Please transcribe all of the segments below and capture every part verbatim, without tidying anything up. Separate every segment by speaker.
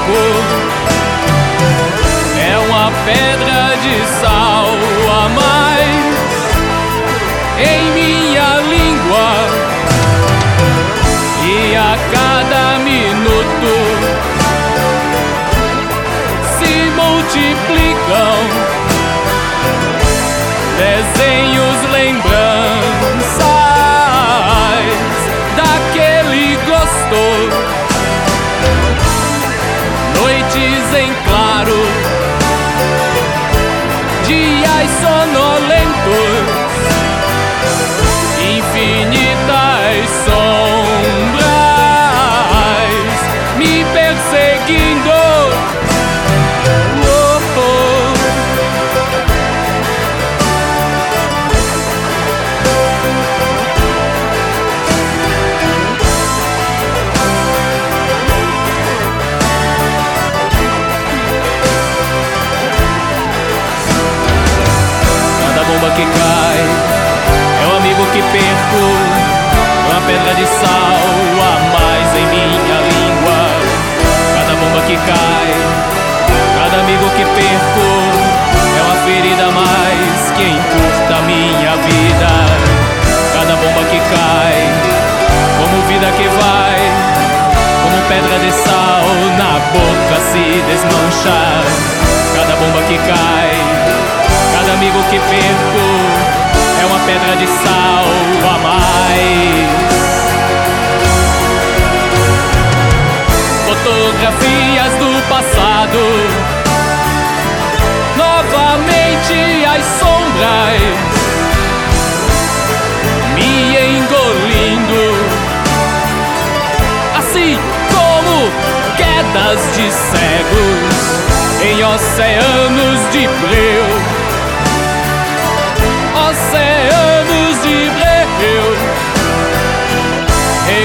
Speaker 1: amor. É uma pedra de sal a mais em minha língua, e a cada minuto se multiplicam desenhos, lembranças daquele gosto, noites em claro, dias sonolentos, infinitas sombras me perseguindo. Oh, oh. Cada bomba que cai é um amigo que perco, uma pedra de sal a mais em minha língua. Cada bomba que cai, cada amigo que perco, é uma ferida a mais que encurta a minha vida. Cada bomba que cai, como vida que vai, como pedra de sal na boca se desmancha. Cada bomba que cai, cada amigo que perco, é uma pedra de sal a mais. Fotografias do passado, novamente as sombras me engolindo, assim como quedas de cegos em oceanos de breu. Oceanos de breu,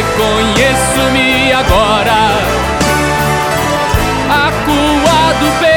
Speaker 1: reconheço-me agora, acuado pelo